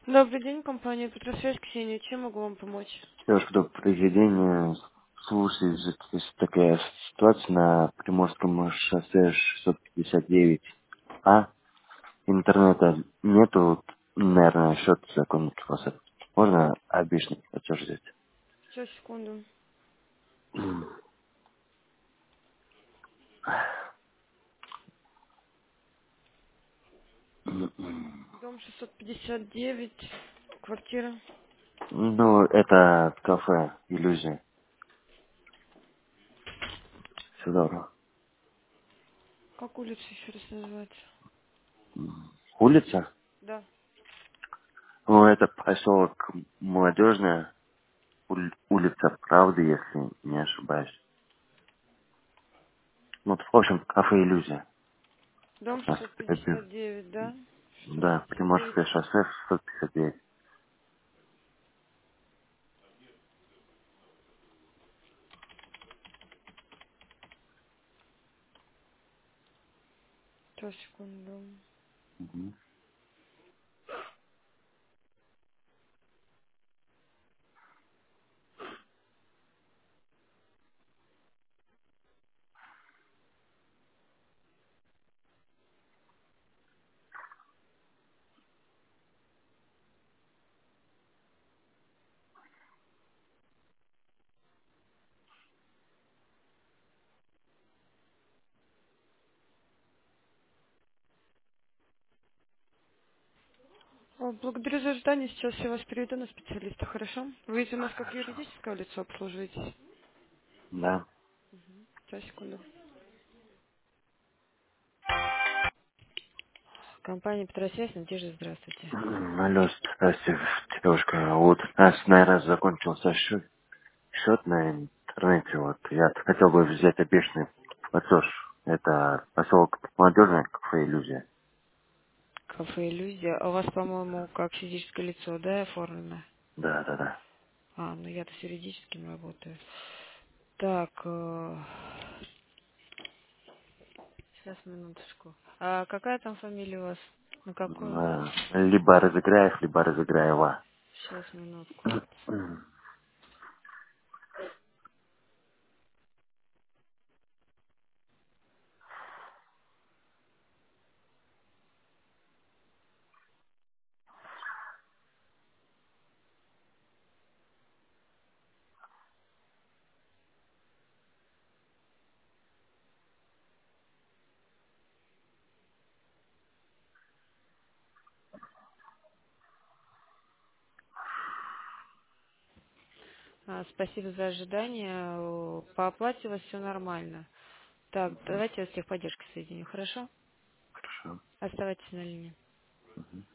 Добрый день, компания Петросвязь, Ксения. Чем могу вам помочь? Девушка, до произведения, слушай, есть такая ситуация на Приморском шоссе 659А. Интернета нету, вот, наверное, счет закончился у вас. Можно обычный платеж взять? Сейчас, секунду. Дом 659, квартира. Ну, это кафе, иллюзия. Все добро. Как улица еще раз называется? Улица? Да. Ну, это поселок Молодежная, улица Правды, если не ошибаюсь. Ну, в общем, кафе иллюзия. Дом У нас это 659, да? Да, 659. Приморское шоссе 659. Сейчас, секунду. Мгм. Благодарю за ожидание. Сейчас я вас переведу на специалиста, хорошо? Вы у нас как юридическое лицо обслуживаетесь? Да. Сейчас, секунду. Компания Петросвязь, Надежда, здравствуйте. Алло, здрасте, девушка. Вот у нас, наверное, закончился счет на интернете. Вот я хотел бы взять обещанный платеж. Это поселок Молодежный, кафе иллюзия. Кафе «Иллюзия». А у вас, по-моему, как физическое лицо, да, оформлено? Да, да, да. Ну я-то с юридическим работаю. Так, сейчас, минуточку. А какая там фамилия у вас? На какую? Либо Разыграев, либо Разыграева. Сейчас, минутку. Спасибо за ожидание. По оплате у вас все нормально. Так, давайте я с техподдержкой соединю, хорошо? Хорошо. Оставайтесь на линии.